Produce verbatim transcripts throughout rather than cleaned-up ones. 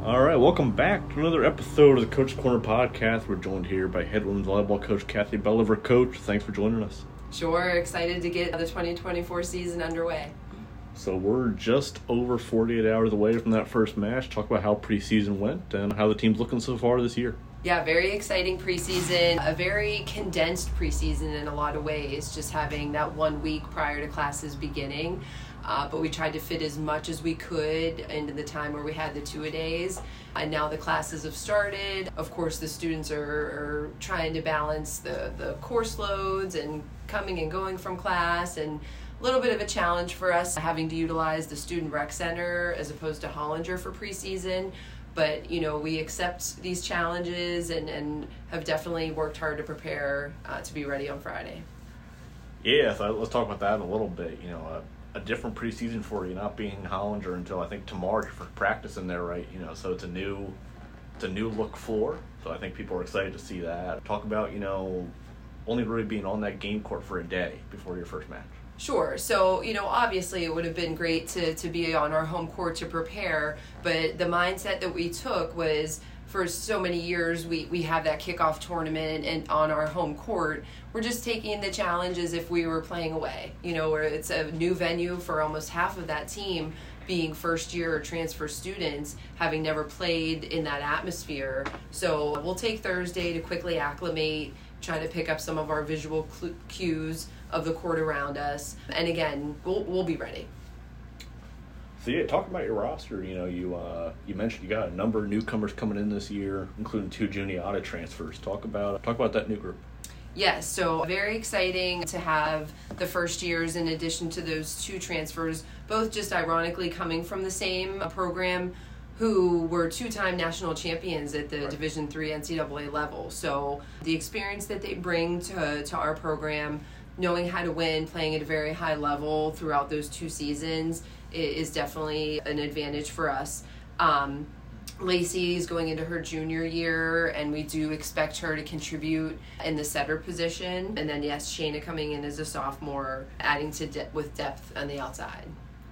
All right, welcome back to another episode of the Coach Corner podcast. We're joined here by head women's volleyball coach Kathy Belliver. Coach, thanks for joining us. Sure, excited to get the twenty twenty-four season underway. So we're just over forty-eight hours away from that first match. Talk about how preseason went and how the team's looking so far this year. Yeah, very exciting preseason, a very condensed preseason in a lot of ways, just having that one week prior to classes beginning. Uh, but we tried to fit as much as we could into the time where we had the two-a-days. And now the classes have started. Of course, the students are, are trying to balance the, the course loads and coming and going from class, and a little bit of a challenge for us having to utilize the Student Rec Center as opposed to Hollinger for preseason. But, you know, we accept these challenges and, and have definitely worked hard to prepare uh, to be ready on Friday. Yeah, so let's talk about that in a little bit. You know, uh, a different preseason for you, not being Hollinger until I think tomorrow for practice in there, right? You know, so it's a new, it's a new look floor. So I think people are excited to see that. Talk about, you know, only really being on that game court for a day before your first match. Sure. So, you know, obviously it would have been great to, to be on our home court to prepare, but the mindset that we took was, for so many years we, we have that kickoff tournament and on our home court, we're just taking the challenge as if we were playing away, you know, where it's a new venue for almost half of that team being first year or transfer students, having never played in that atmosphere. So we'll take Thursday to quickly acclimate, try to pick up some of our visual cl- cues of the court around us. And again, we'll we'll be ready. So yeah, talk about your roster. You know, you uh, you mentioned you got a number of newcomers coming in this year, including two Juniata transfers. Talk about talk about that new group. Yes, so very exciting to have the first years in addition to those two transfers, both just ironically coming from the same program, who were two-time national champions at the right. Division three N C double A level. So the experience that they bring to to our program, knowing how to win, playing at a very high level throughout those two seasons is definitely an advantage for us. Um, Lacey is going into her junior year, and we do expect her to contribute in the setter position. And then, yes, Shayna coming in as a sophomore, adding to de- with depth on the outside.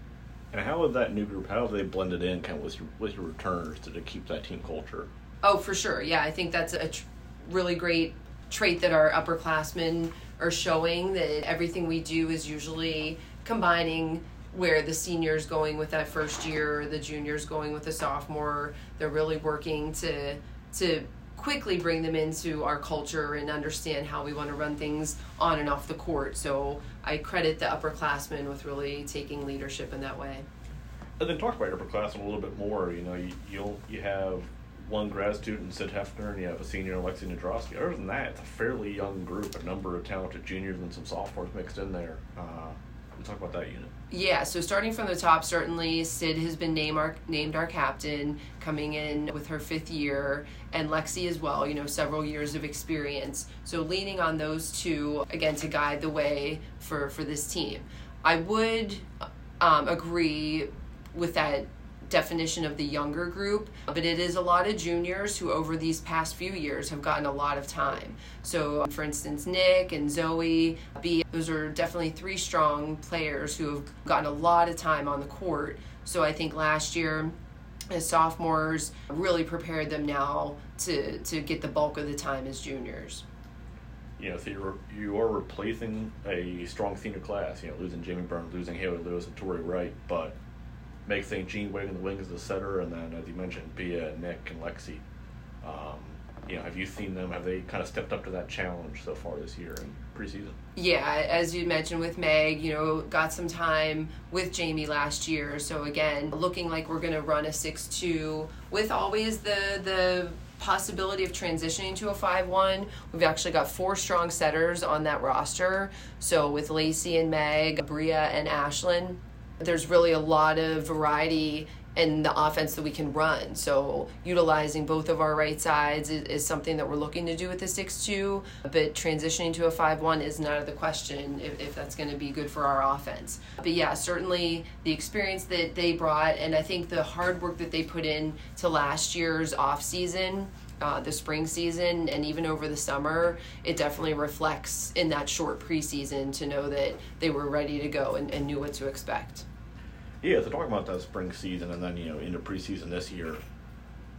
And how have that new group, how have they blended in kind of with your, with your returners to, to keep that team culture? Oh, for sure. Yeah, I think that's a tr- really great trait that our upperclassmen are showing, that everything we do is usually combining where the seniors going with that first year, the juniors going with the sophomore. They're really working to to quickly bring them into our culture and understand how we want to run things on and off the court. So I credit the upperclassmen with really taking leadership in that way. And then talk about your upperclassmen a little bit more. You know, you you'll you have one grad student, Sid Hefner, and you have a senior, Alexi Nadrowski. Other than that, it's a fairly young group, a number of talented juniors and some sophomores mixed in there. Uh, we'll talk about that unit. Yeah, so starting from the top, certainly Sid has been named our, named our captain, coming in with her fifth year, and Lexi as well, you know, several years of experience. So leaning on those two, again, to guide the way for, for this team. I would um, agree with that definition of the younger group, but it is a lot of juniors who over these past few years have gotten a lot of time. So for instance, Nick and Zoe B, those are definitely three strong players who have gotten a lot of time on the court. So I think last year as sophomores really prepared them now to to get the bulk of the time as juniors. You know, so you're, you are replacing a strong senior class, you know, losing Jamie Burns, losing Haley Lewis and Tori Wright, but Meg Saint Jean Wig in the wings as a setter, and then, as you mentioned, Bia, Nick, and Lexi. Um, you know, have you seen them? Have they kind of stepped up to that challenge so far this year in preseason? Yeah, as you mentioned with Meg, you know, got some time with Jamie last year. So again, looking like we're going to run a six two with always the the possibility of transitioning to a five one. We've actually got four strong setters on that roster. So with Lacey and Meg, Bria and Ashlyn, there's really a lot of variety in the offense that we can run. So utilizing both of our right sides is, is something that we're looking to do with the six two, but transitioning to a five one is not out of the question if, if that's going to be good for our offense. But yeah, certainly the experience that they brought, and I think the hard work that they put in to last year's off season, uh, the spring season, and even over the summer, it definitely reflects in that short preseason to know that they were ready to go and, and knew what to expect. Yeah, so talking about that spring season and then, you know, into preseason this year,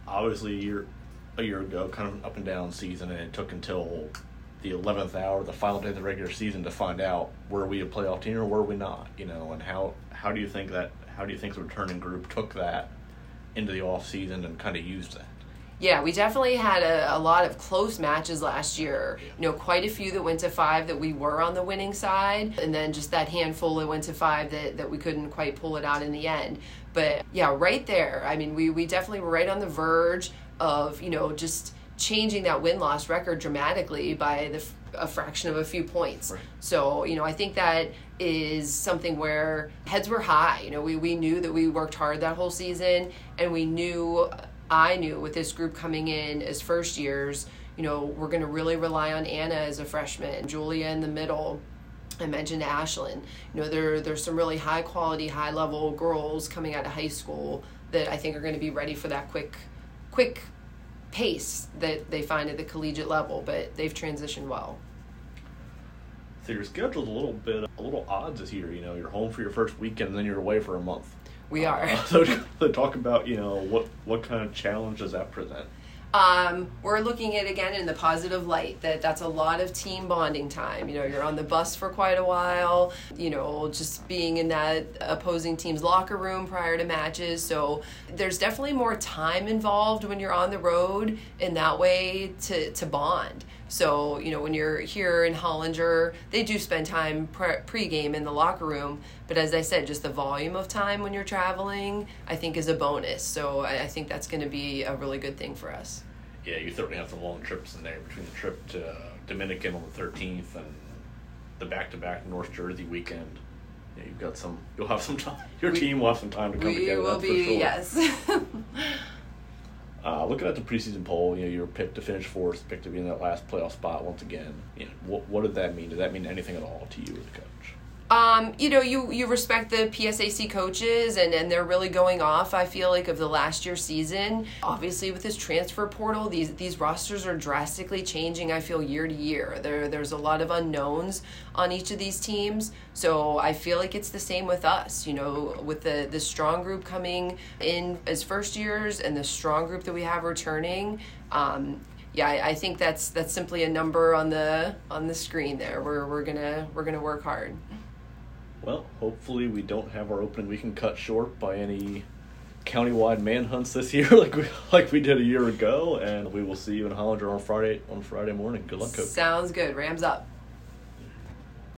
obviously a year, a year ago, kind of an up and down season, and it took until the eleventh hour, the final day of the regular season, to find out were we a playoff team or were we not, you know, and how, how do you think that, how do you think the returning group took that into the off season and kind of used that? Yeah, we definitely had a, a lot of close matches last year. You know, quite a few that went to five that we were on the winning side, and then just that handful that went to five that, that we couldn't quite pull it out in the end. But yeah, right there, I mean, we, we definitely were right on the verge of, you know, just changing that win-loss record dramatically by the a fraction of a few points. Right. So, you know, I think that is something where heads were high. You know, we, we knew that we worked hard that whole season, and we knew... I knew with this group coming in as first years, you know, we're going to really rely on Anna as a freshman, Julia in the middle. I mentioned Ashlyn. You know, there there's some really high quality, high level girls coming out of high school that I think are going to be ready for that quick, quick pace that they find at the collegiate level. But they've transitioned well. So your schedule's a little bit, a little odd this year. You know, you're home for your first weekend, and then you're away for a month. We are. Uh, so to talk about, you know, what, what kind of challenge does that present? Um, we're looking at, again, in the positive light, that that's a lot of team bonding time. You know, you're on the bus for quite a while, you know, just being in that opposing team's locker room prior to matches. So there's definitely more time involved when you're on the road in that way to, to bond. So, you know, when you're here in Hollinger, they do spend time pre- pregame in the locker room. But as I said, just the volume of time when you're traveling, I think, is a bonus. So I, I think that's going to be a really good thing for us. Yeah, you certainly have some long trips in there between the trip to uh, Dominican on the thirteenth and the back-to-back North Jersey weekend. Yeah, you've got some. You'll have some time. Your we, team will have some time to come we together. We will that's be, for sure. yes. Uh, looking at the preseason poll, you know, you were picked to finish fourth, picked to be in that last playoff spot once again. You know, what, what did that mean? Did that mean anything at all to you as a coach? Um, you know, you, you respect the P S A C coaches, and, and they're really going off, I feel like, of the last year's season. Obviously, with this transfer portal, these these rosters are drastically changing, I feel, year to year. There There's a lot of unknowns on each of these teams, so I feel like it's the same with us. You know, with the, the strong group coming in as first years and the strong group that we have returning, um, yeah, I, I think that's that's simply a number on the on the screen there. We're we're gonna we're gonna work hard. Well, hopefully we don't have our opening weekend cut short by any countywide manhunts this year like we like we did a year ago, and we will see you in Hollinger on Friday on Friday morning. Good luck, Coach. Sounds good. Rams up.